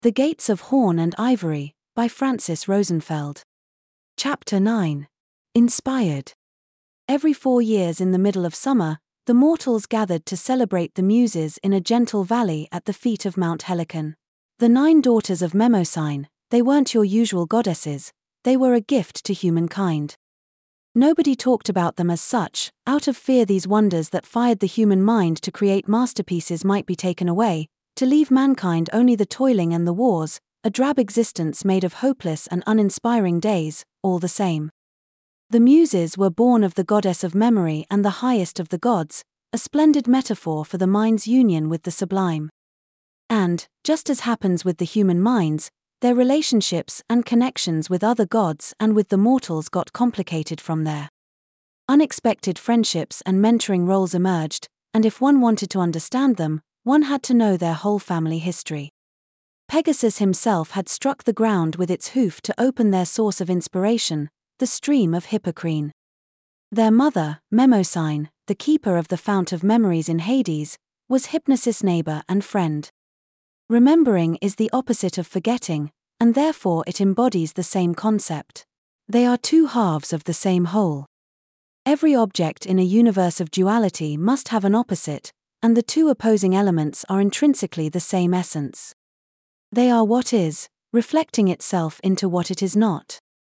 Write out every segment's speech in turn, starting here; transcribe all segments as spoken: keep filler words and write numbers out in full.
The Gates of Horn and Ivory, by Francis Rosenfeld. Chapter nine. Inspired. Every four years in the middle of summer, the mortals gathered to celebrate the Muses in a gentle valley at the feet of Mount Helicon. The nine daughters of Mnemosyne, they weren't your usual goddesses, they were a gift to humankind. Nobody talked about them as such, out of fear these wonders that fired the human mind to create masterpieces might be taken away, to leave mankind only the toiling and the wars, a drab existence made of hopeless and uninspiring days, all the same. The Muses were born of the goddess of memory and the highest of the gods, a splendid metaphor for the mind's union with the sublime. And, just as happens with the human minds, their relationships and connections with other gods and with the mortals got complicated from there. Unexpected friendships and mentoring roles emerged, and if one wanted to understand them, one had to know their whole family history. Pegasus himself had struck the ground with its hoof to open their source of inspiration, the stream of Hippocrene. Their mother, Mnemosyne, the keeper of the fount of memories in Hades, was Hypnosis' neighbor and friend. Remembering is the opposite of forgetting, and therefore it embodies the same concept. They are two halves of the same whole. Every object in a universe of duality must have an opposite, and the two opposing elements are intrinsically the same essence. They are what is, reflecting itself into what it is not.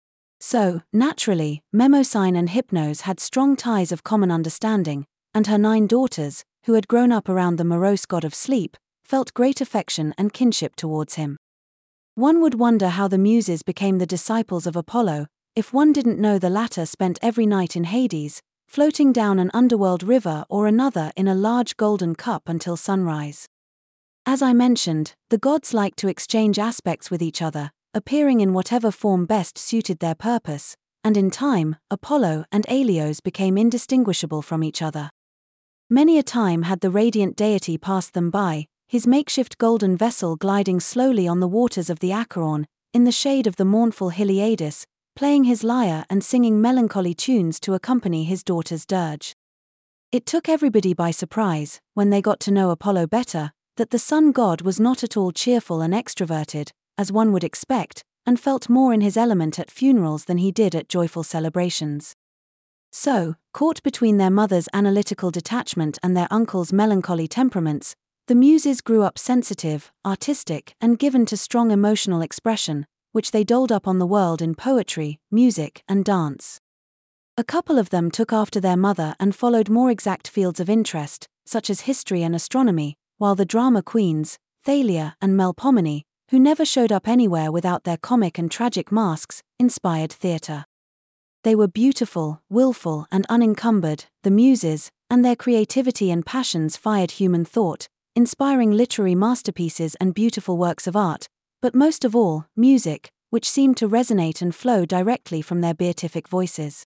So, naturally, Mnemosyne and Hypnos had strong ties of common understanding, and her nine daughters, who had grown up around the morose god of sleep, felt great affection and kinship towards him. One would wonder how the Muses became the disciples of Apollo, if one didn't know the latter spent every night in Hades, floating down an underworld river or another in a large golden cup until sunrise. As I mentioned, the gods liked to exchange aspects with each other, appearing in whatever form best suited their purpose, and in time, Apollo and Helios became indistinguishable from each other. Many a time had the radiant deity passed them by, his makeshift golden vessel gliding slowly on the waters of the Acheron, in the shade of the mournful Heliades, playing his lyre and singing melancholy tunes to accompany his daughter's dirge. It took everybody by surprise, when they got to know Apollo better, that the sun god was not at all cheerful and extroverted, as one would expect, and felt more in his element at funerals than he did at joyful celebrations. So, caught between their mother's analytical detachment and their uncle's melancholy temperaments, the Muses grew up sensitive, artistic, and given to strong emotional expression, which they doled up on the world in poetry, music, and dance. A couple of them took after their mother and followed more exact fields of interest, such as history and astronomy, while the drama queens, Thalia and Melpomene, who never showed up anywhere without their comic and tragic masks, inspired theatre. They were beautiful, willful, and unencumbered, the Muses, and their creativity and passions fired human thought, inspiring literary masterpieces and beautiful works of art, but most of all, music, which seemed to resonate and flow directly from their beatific voices.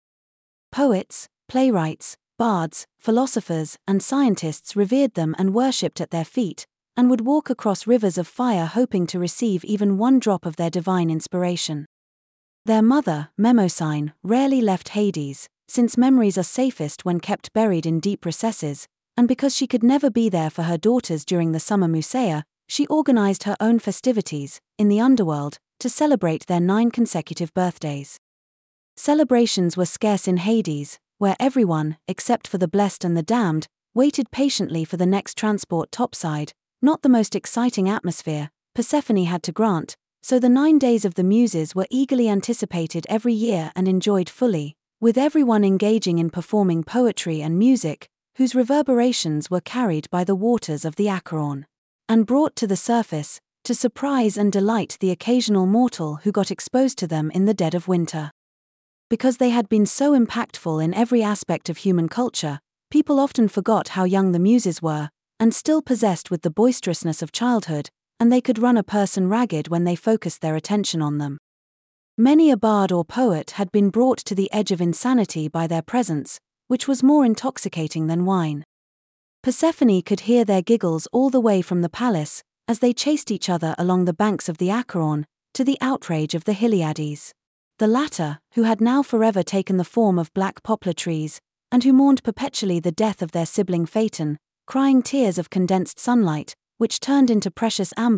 Poets, playwrights, bards, philosophers, and scientists revered them and worshipped at their feet, and would walk across rivers of fire hoping to receive even one drop of their divine inspiration. Their mother, Mnemosyne, rarely left Hades, since memories are safest when kept buried in deep recesses, and because she could never be there for her daughters during the summer Musea, she organized her own festivities, in the underworld, to celebrate their nine consecutive birthdays. Celebrations were scarce in Hades, where everyone, except for the blessed and the damned, waited patiently for the next transport topside, not the most exciting atmosphere, Persephone had to grant, so the nine days of the Muses were eagerly anticipated every year and enjoyed fully, with everyone engaging in performing poetry and music, whose reverberations were carried by the waters of the Acheron, and brought to the surface, to surprise and delight the occasional mortal who got exposed to them in the dead of winter. Because they had been so impactful in every aspect of human culture, people often forgot how young the Muses were, and still possessed with the boisterousness of childhood, and they could run a person ragged when they focused their attention on them. Many a bard or poet had been brought to the edge of insanity by their presence, which was more intoxicating than wine. Persephone could hear their giggles all the way from the palace, as they chased each other along the banks of the Acheron, to the outrage of the Hyliades. The latter, who had now forever taken the form of black poplar trees, and who mourned perpetually the death of their sibling Phaeton, crying tears of condensed sunlight, which turned into precious amber,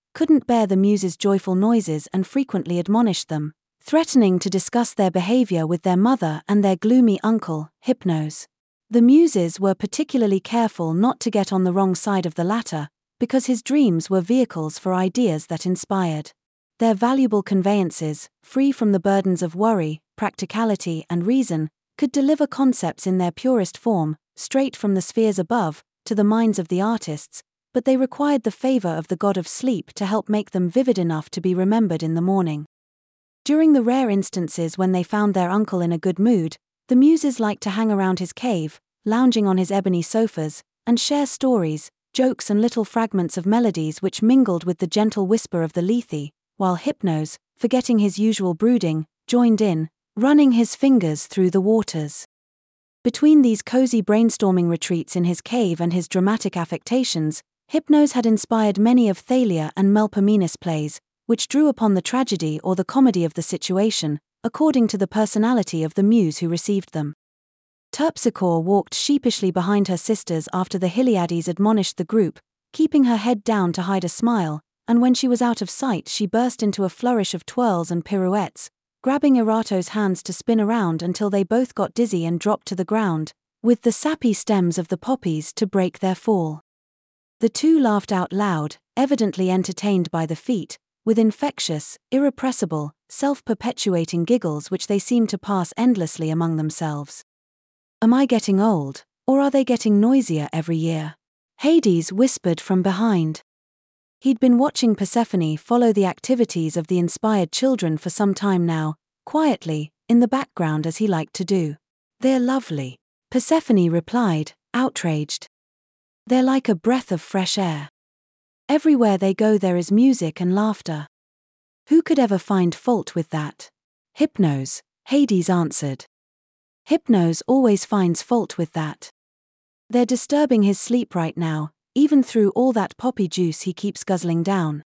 couldn't bear the Muses' joyful noises and frequently admonished them, threatening to discuss their behavior with their mother and their gloomy uncle, Hypnos. The Muses were particularly careful not to get on the wrong side of the latter, because his dreams were vehicles for ideas that inspired. Their valuable conveyances, free from the burdens of worry, practicality, and reason, could deliver concepts in their purest form, straight from the spheres above, to the minds of the artists, but they required the favor of the god of sleep to help make them vivid enough to be remembered in the morning. During the rare instances when they found their uncle in a good mood, the Muses liked to hang around his cave, lounging on his ebony sofas, and share stories, jokes and little fragments of melodies which mingled with the gentle whisper of the Lethe, while Hypnos, forgetting his usual brooding, joined in, running his fingers through the waters. Between these cozy brainstorming retreats in his cave and his dramatic affectations, Hypnos had inspired many of Thalia and Melpomene's plays, which drew upon the tragedy or the comedy of the situation, according to the personality of the muse who received them. Terpsichore walked sheepishly behind her sisters after the Hyliades admonished the group, keeping her head down to hide a smile, and when she was out of sight she burst into a flourish of twirls and pirouettes, grabbing Erato's hands to spin around until they both got dizzy and dropped to the ground, with the sappy stems of the poppies to break their fall. The two laughed out loud, evidently entertained by the feat, with infectious, irrepressible, self-perpetuating giggles which they seemed to pass endlessly among themselves. "Am I getting old, or are they getting noisier every year?" Hades whispered from behind. He'd been watching Persephone follow the activities of the inspired children for some time now, quietly, in the background as he liked to do. "They're lovely," Persephone replied, outraged. "They're like a breath of fresh air. Everywhere they go there is music and laughter. Who could ever find fault with that?" "Hypnos," Hades answered. "Hypnos always finds fault with that. They're disturbing his sleep right now, even through all that poppy juice he keeps guzzling down.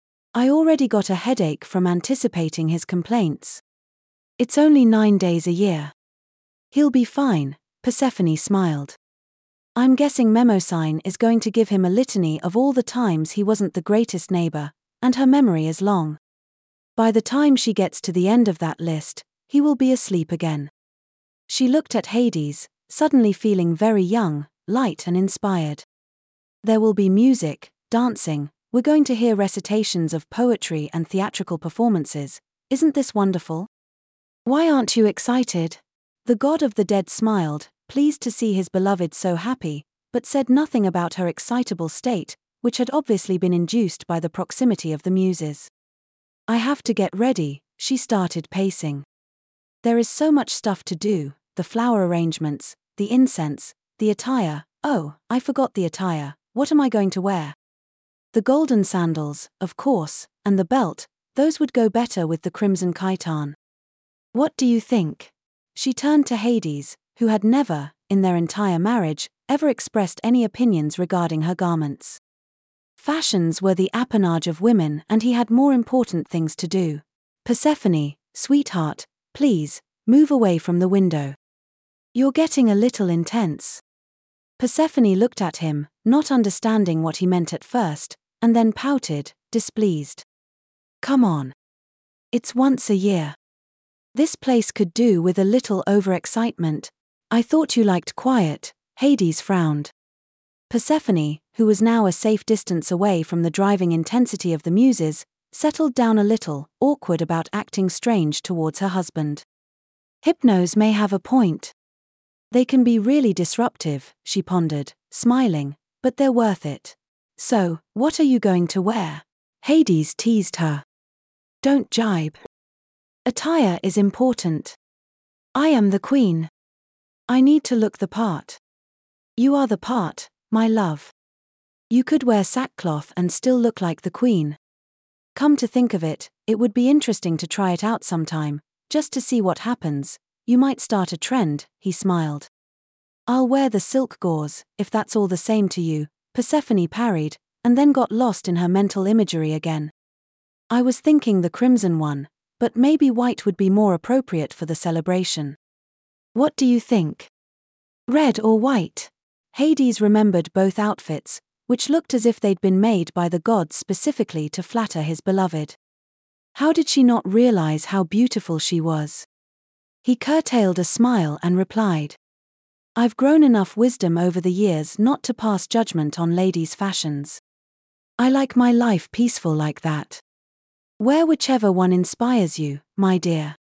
I already got a headache from anticipating his complaints. It's only nine days a year. He'll be fine," Persephone smiled. "I'm guessing Mnemosyne is going to give him a litany of all the times he wasn't the greatest neighbor, and her memory is long. By the time she gets to the end of that list, he will be asleep again." She looked at Hades, suddenly feeling very young, light and inspired. "There will be music, dancing, we're going to hear recitations of poetry and theatrical performances. Isn't this wonderful? Why aren't you excited?" The god of the dead smiled, pleased to see his beloved so happy, but said nothing about her excitable state, which had obviously been induced by the proximity of the Muses. "I have to get ready," she started pacing. "There is so much stuff to do, the flower arrangements, the incense, the attire. Oh, I forgot the attire. What am I going to wear? The golden sandals, of course, and the belt, those would go better with the crimson chiton. What do you think?" She turned to Hades, who had never, in their entire marriage, ever expressed any opinions regarding her garments. Fashions were the appanage of women and he had more important things to do. "Persephone, sweetheart, please, move away from the window. You're getting a little intense." Persephone looked at him, not understanding what he meant at first, and then pouted, displeased. "Come on. It's once a year. This place could do with a little overexcitement. I thought you liked quiet." Hades frowned. Persephone, who was now a safe distance away from the driving intensity of the Muses, settled down a little, awkward about acting strange towards her husband. "Hypnos may have a point. They can be really disruptive," she pondered, smiling, "but they're worth it. So, what are you going to wear?" Hades teased her. "Don't jibe. Attire is important. I am the queen. I need to look the part. You are the part, my love. You could wear sackcloth and still look like the queen. Come to think of it, it would be interesting to try it out sometime, just to see what happens. You might start a trend," he smiled. "I'll wear the silk gauze, if that's all the same to you," Persephone parried, and then got lost in her mental imagery again. "I was thinking the crimson one, but maybe white would be more appropriate for the celebration. What do you think? Red or white?" Hades remembered both outfits, which looked as if they'd been made by the gods specifically to flatter his beloved. How did she not realize how beautiful she was? He curtailed a smile and replied, "I've grown enough wisdom over the years not to pass judgment on ladies' fashions. I like my life peaceful like that. Wear whichever one inspires you, my dear."